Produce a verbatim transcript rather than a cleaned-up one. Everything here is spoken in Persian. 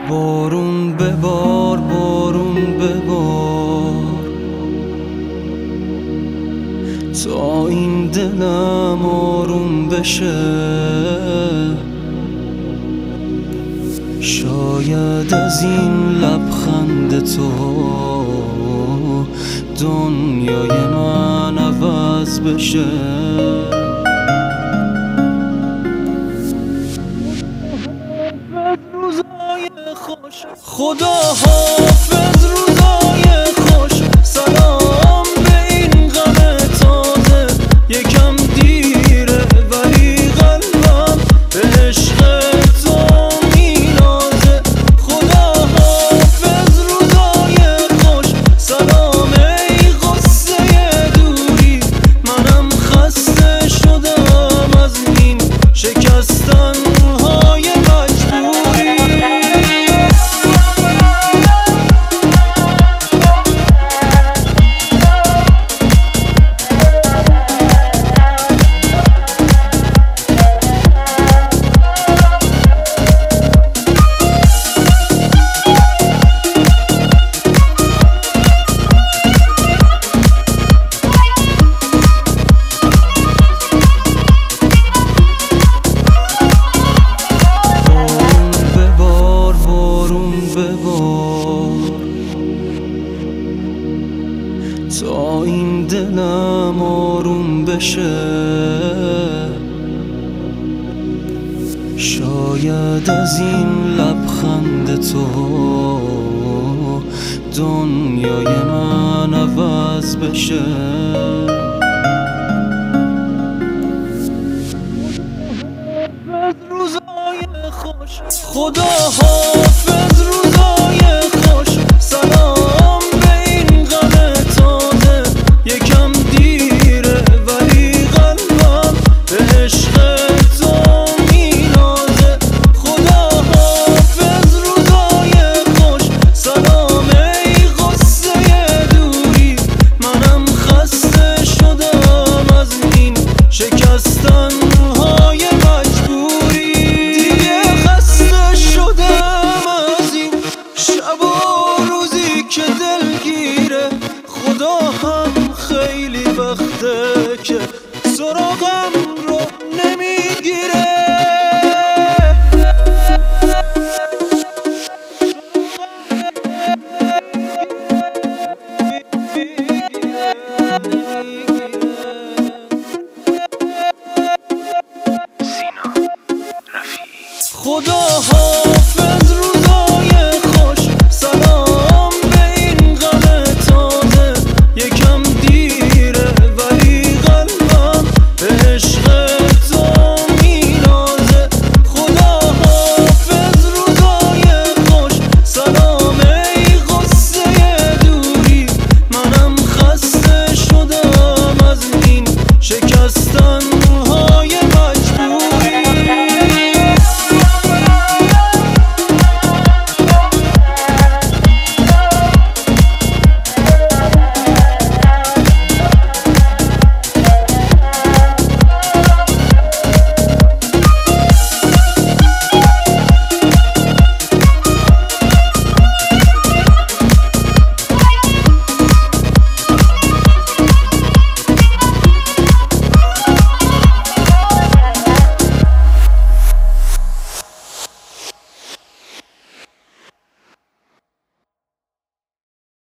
بارون ببار بارون ببار تا این دلم آروم بشه. شاید از این لبخند تو دنیای من عوض بشه. خدا حافظ روزای خوش، سلام به این غم تازه. یکم دیره ولی قلبم به عشق تو مینازه. خدا حافظ روزای خوش، سلام ای قصه دوری. منم خسته شدم از این شکستن های مجبوری. تا این دلم آروم بشه. شاید از این لبخند تو دنیای من عوض بشه. خدا حافظ